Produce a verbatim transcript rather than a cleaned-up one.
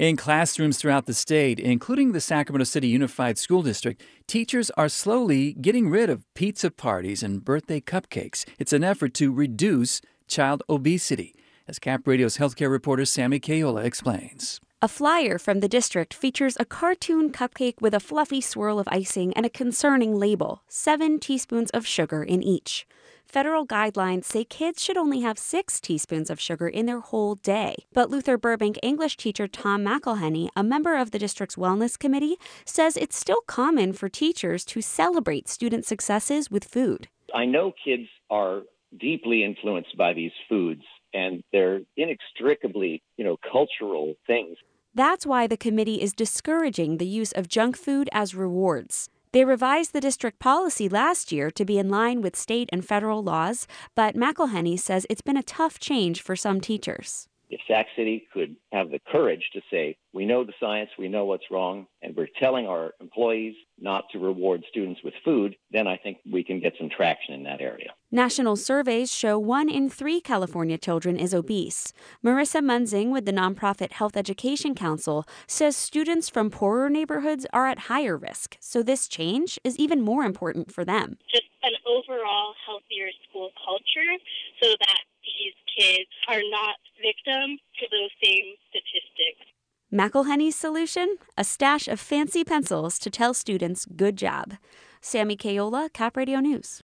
In classrooms throughout the state, including the Sacramento City Unified School District, teachers are slowly getting rid of pizza parties and birthday cupcakes. It's an effort to reduce child obesity, as Cap Radio's healthcare reporter Sammy Kayola explains. A flyer from the district features a cartoon cupcake with a fluffy swirl of icing and a concerning label, seven teaspoons of sugar in each. Federal guidelines say kids should only have six teaspoons of sugar in their whole day. But Luther Burbank English teacher Tom McElhenney, a member of the district's wellness committee, says it's still common for teachers to celebrate student successes with food. I know kids are deeply influenced by these foods, and they're inextricably, you know, cultural things. That's why the committee is discouraging the use of junk food as rewards. They revised the district policy last year to be in line with state and federal laws, but McElhenney says it's been a tough change for some teachers. If Sac City could have the courage to say, we know the science, we know what's wrong, and we're telling our employees not to reward students with food, then I think we can get some traction in that area. National surveys show one in three California children is obese. Marissa Munzing with the nonprofit Health Education Council says students from poorer neighborhoods are at higher risk, so this change is even more important for them. Just an overall healthier school culture so that these kids are not victim to those same statistics. McElhenney's solution? A stash of fancy pencils to tell students good job. Sammy Kayola, Cap Radio News.